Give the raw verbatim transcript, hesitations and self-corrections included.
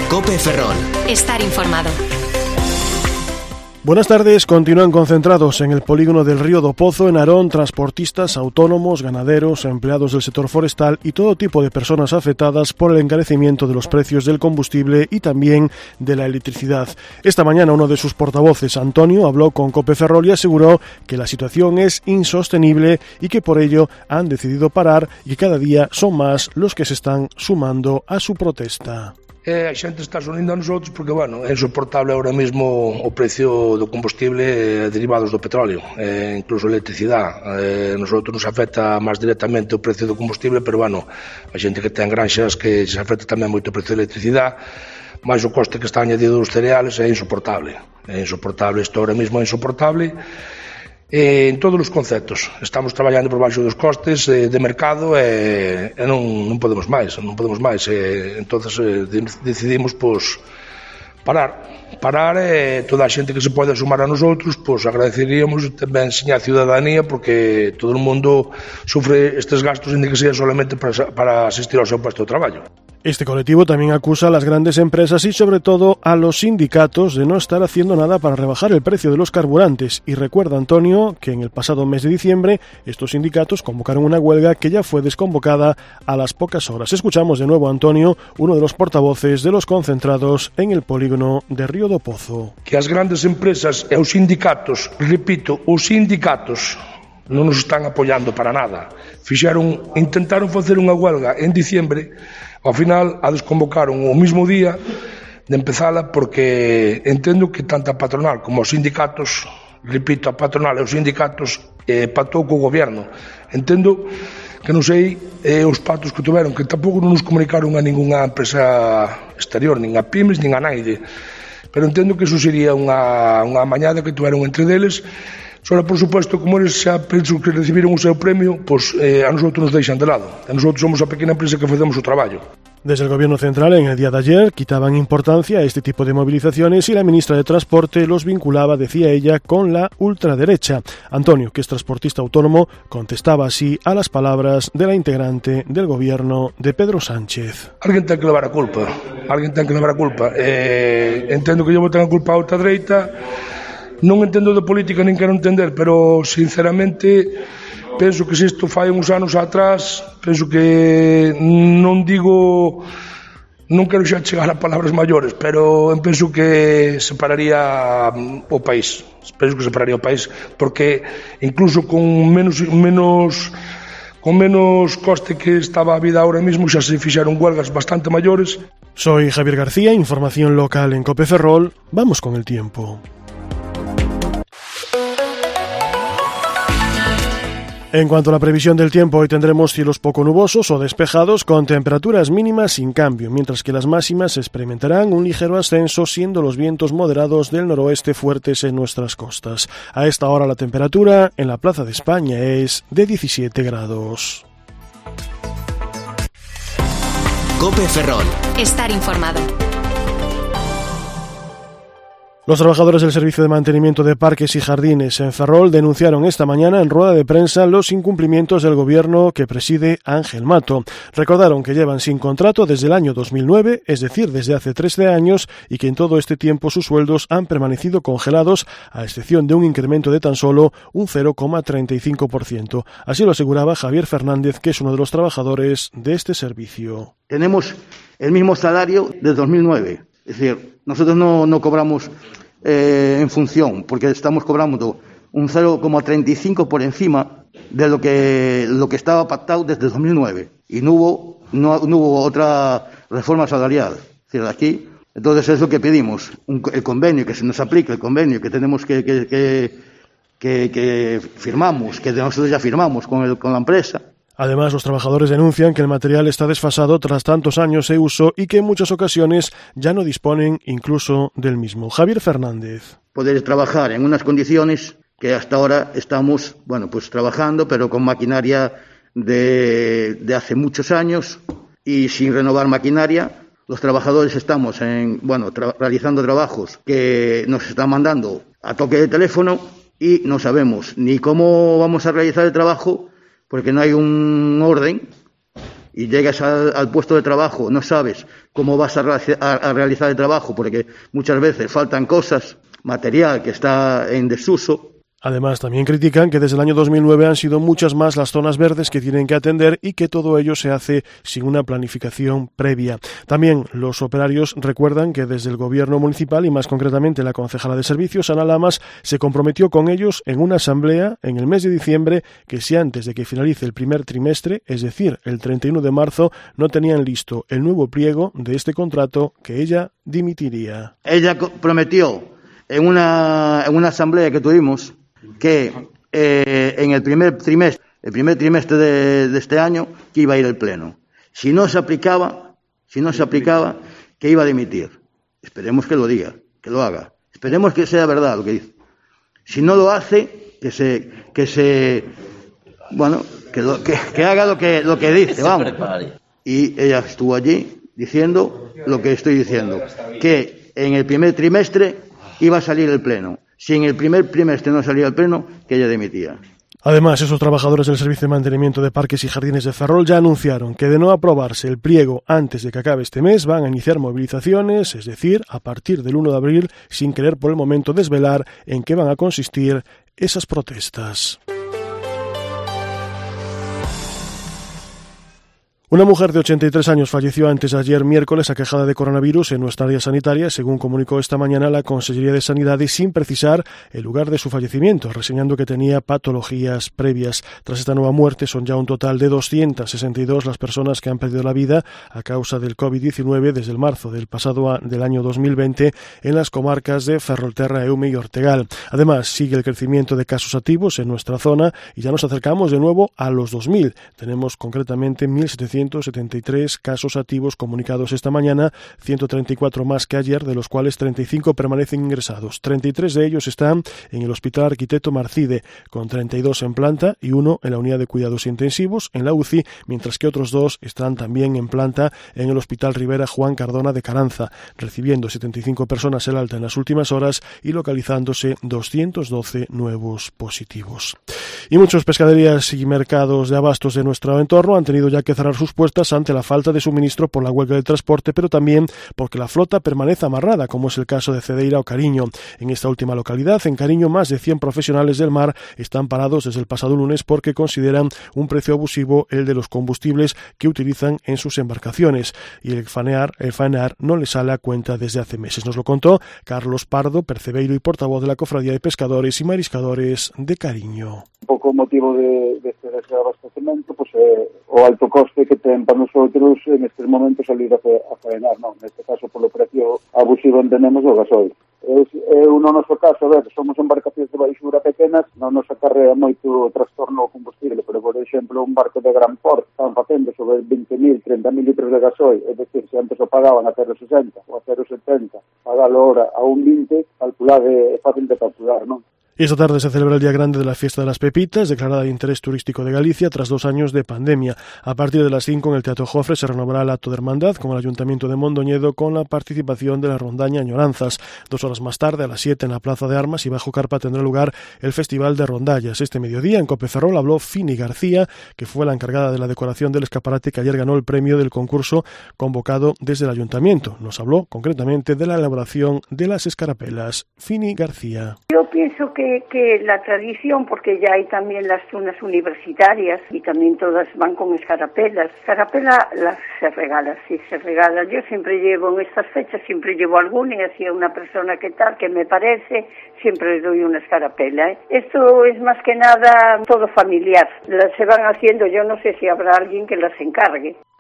COPE Ferrol. Estar informado. Buenas tardes, continúan concentrados en el polígono del Río do Pozo, en Narón, transportistas, autónomos, ganaderos, empleados del sector forestal y todo tipo de personas afectadas por el encarecimiento de los precios del combustible y también de la electricidad. Esta mañana uno de sus portavoces, Antonio, habló con COPE Ferrol y aseguró que la situación es insostenible y que por ello han decidido parar y que cada día son más los que se están sumando a su protesta. Eh, a xente está unindo a nosotros porque, bueno, é insoportable ahora mesmo o precio do combustible eh, derivados do petróleo, eh, incluso a electricidade. Eh, nosotros nos afecta máis directamente o precio do combustible, pero, bueno, a xente que ten granxas que se afecta tamén moito o precio da electricidade, máis o coste que está añadido dos cereales é insoportable. É insoportable, isto ahora mesmo é insoportable. Eh, en todos os conceptos estamos traballando por baixo dos costes eh, de mercado e, e non, non podemos máis non podemos máis eh, entonces eh, decidimos pois, parar parar e eh, toda a xente que se pode sumar a nosotros pois, agradeceríamos tamén seña a ciudadanía porque todo o mundo sufre estes gastos inda que sea solamente para, para asistir ao seu puesto de traballo. Este colectivo también acusa a las grandes empresas y sobre todo a los sindicatos de no estar haciendo nada para rebajar el precio de los carburantes y recuerda Antonio que en el pasado mes de diciembre estos sindicatos convocaron una huelga que ya fue desconvocada a las pocas horas. Escuchamos de nuevo a Antonio, uno de los portavoces de los concentrados en el polígono de Río do Pozo. Que as grandes empresas e os sindicatos, repito, os sindicatos non nos están apoiando para nada. Fixeron, intentaron facer unha huelga en diciembre, ao final a desconvocaron o mismo día de empezala porque entendo que tanto a patronal como os sindicatos, repito, a patronal e os sindicatos eh, patou co goberno. Entendo que non sei eh, os pactos que tuveron, que tampouco non nos comunicaron a ningunha empresa exterior, nin a pymes, nin a naide. Pero entendo que eso sería unha, unha mañada que tuveron entre deles. Só, por suposto, como eles xa penso que recibiron o seu premio, pois eh, a nosotros nos deixan de lado. A nosotros somos a pequena empresa que facemos o traballo. Desde el Gobierno Central, en el día de ayer, quitaban importancia a este tipo de movilizaciones y la ministra de Transporte los vinculaba, decía ella, con la ultraderecha. Antonio, que es transportista autónomo, contestaba así a las palabras de la integrante del Gobierno de Pedro Sánchez. Alguén ten que levar a culpa. Alguén ten que levar a culpa. Eh, entendo que yo vou ter a culpa a ultradereita. Non entendo de política nin quero entender, pero sinceramente penso que se isto fai uns anos atrás, penso que non digo, non quero xa chegar a palabras maiores, pero penso que separaría o país, penso que separaría o país, porque incluso con menos menos con menos coste que estaba a vida ahora mismo xa se fixaron huelgas bastante maiores. Soy Javier García, información local en COPE Ferrol. Vamos con el tiempo. En cuanto a la previsión del tiempo, hoy tendremos cielos poco nubosos o despejados con temperaturas mínimas sin cambio, mientras que las máximas experimentarán un ligero ascenso, siendo los vientos moderados del noroeste fuertes en nuestras costas. A esta hora la temperatura en la Plaza de España es de diecisiete grados. COPE Ferrol. Estar informado. Los trabajadores del Servicio de Mantenimiento de Parques y Jardines en Ferrol denunciaron esta mañana en rueda de prensa los incumplimientos del gobierno que preside Ángel Mato. Recordaron que llevan sin contrato desde el año dos mil nueve, es decir, desde hace trece años, y que en todo este tiempo sus sueldos han permanecido congelados, a excepción de un incremento de tan solo un cero coma treinta y cinco por ciento. Así lo aseguraba Javier Fernández, que es uno de los trabajadores de este servicio. Tenemos el mismo salario desde dos mil nueve, es decir, nosotros no, no cobramos eh, en función, porque estamos cobrando un cero coma treinta y cinco por encima de lo que lo que estaba pactado desde dos mil nueve y no hubo no, no hubo otra reforma salarial. Es decir, aquí, entonces es lo que pedimos, un, el convenio, que se nos aplique el convenio que tenemos que que, que, que, que firmamos, que nosotros ya firmamos con, el, con la empresa. Además, los trabajadores denuncian que el material está desfasado tras tantos años de uso y que en muchas ocasiones ya no disponen incluso del mismo. Javier Fernández. Poder trabajar en unas condiciones que hasta ahora estamos, bueno, pues trabajando, pero con maquinaria de, de hace muchos años y sin renovar maquinaria. Los trabajadores estamos en, bueno, tra- realizando trabajos que nos están mandando a toque de teléfono y no sabemos ni cómo vamos a realizar el trabajo porque no hay un orden y llegas al, al puesto de trabajo, no sabes cómo vas a, a, a realizar el trabajo, porque muchas veces faltan cosas, material que está en desuso. Además, también critican que desde el año dos mil nueve han sido muchas más las zonas verdes que tienen que atender y que todo ello se hace sin una planificación previa. También los operarios recuerdan que desde el gobierno municipal y más concretamente la concejala de servicios, Ana Lamas, se comprometió con ellos en una asamblea en el mes de diciembre que si antes de que finalice el primer trimestre, es decir, el treinta y uno de marzo, no tenían listo el nuevo pliego de este contrato, que ella dimitiría. Ella prometió en una, en una asamblea que tuvimos que eh, en el primer trimestre, el primer trimestre de, de este año, que iba a ir el pleno. Si no se aplicaba, si no se aplicaba, que iba a dimitir. Esperemos que lo diga, que lo haga. Esperemos que sea verdad lo que dice. Si no lo hace, que se, que se, bueno, que, lo, que, que haga lo que, lo que dice, vamos. Y ella estuvo allí diciendo lo que estoy diciendo, que en el primer trimestre iba a salir el pleno. Si en el primer trimestre no salía el pleno, que ella dimitía. Además, esos trabajadores del Servicio de Mantenimiento de Parques y Jardines de Ferrol ya anunciaron que de no aprobarse el pliego antes de que acabe este mes van a iniciar movilizaciones, es decir, a partir del uno de abril, sin querer por el momento desvelar en qué van a consistir esas protestas. Una mujer de ochenta y tres años falleció antes de ayer miércoles aquejada de coronavirus en nuestra área sanitaria, según comunicó esta mañana la Consellería de Sanidad, y sin precisar el lugar de su fallecimiento, reseñando que tenía patologías previas. Tras esta nueva muerte, son ya un total de doscientas sesenta y dos las personas que han perdido la vida a causa del covid diecinueve desde el marzo del pasado a, del año dos mil veinte en las comarcas de Ferrolterra, Eume y Ortegal. Además, sigue el crecimiento de casos activos en nuestra zona y ya nos acercamos de nuevo a los dos mil. Tenemos concretamente mil setecientos setenta y tres casos activos comunicados esta mañana, ciento treinta y cuatro más que ayer, de los cuales treinta y cinco permanecen ingresados. treinta y tres de ellos están en el Hospital Arquitecto Marcide, con treinta y dos en planta y uno en la unidad de cuidados intensivos, en la U C I, mientras que otros dos están también en planta en el Hospital Rivera Juan Cardona de Caranza, recibiendo setenta y cinco personas el alta en las últimas horas y localizándose doscientos doce nuevos positivos. Y muchos pescaderías y mercados de abastos de nuestro entorno han tenido ya que cerrar sus puestas ante la falta de suministro por la huelga del transporte, pero también porque la flota permanece amarrada, como es el caso de Cedeira o Cariño. En esta última localidad, en Cariño, más de cien profesionales del mar están parados desde el pasado lunes porque consideran un precio abusivo el de los combustibles que utilizan en sus embarcaciones, y el faenar, el faenar no les sale a cuenta desde hace meses. Nos lo contó Carlos Pardo, percebeiro y portavoz de la Cofradía de Pescadores y Mariscadores de Cariño. Un pouco o motivo de, de este desabastecemento, pues, é o alto coste que ten para nosotros en estes momentos salir a, fe, a faenar, non? Neste caso, polo precio abusivo entendemos o gasoil. Es, eu no noso caso, a ver, somos embarcacións de baixura pequenas, non nos acarrea moito trastorno ao combustible, pero, por exemplo, un barco de gran porte están facendo sobre veinte mil, treinta mil litros de gasoil, é dicir, se antes o pagaban a cero coma sesenta ou a cero coma setenta, pagalo ahora a un vinte, calcular é fácil de calcular, non? Y esta tarde se celebra el Día Grande de la Fiesta de las Pepitas, declarada de interés turístico de Galicia tras dos años de pandemia. A partir de las cinco en el Teatro Jofre se renovará el acto de hermandad con el Ayuntamiento de Mondoñedo, con la participación de la rondaña Añoranzas. Dos horas más tarde, a las siete, en la Plaza de Armas y Bajo Carpa tendrá lugar el Festival de Rondallas. Este mediodía en Cope Ferrol habló Fini García, que fue la encargada de la decoración del escaparate que ayer ganó el premio del concurso convocado desde el Ayuntamiento. Nos habló concretamente de la elaboración de las escarapelas. Fini García. Yo pienso que, que la tradición, porque ya hay también las zonas universitarias y también todas van con escarapelas. Escarapela las se regala, sí se regala. Yo siempre llevo en estas fechas, siempre llevo alguna y así a una persona que tal, que me parece, siempre le doy una escarapela. ¿eh? Esto es más que nada todo familiar. Las se van haciendo, yo no sé si habrá alguien que las encargue.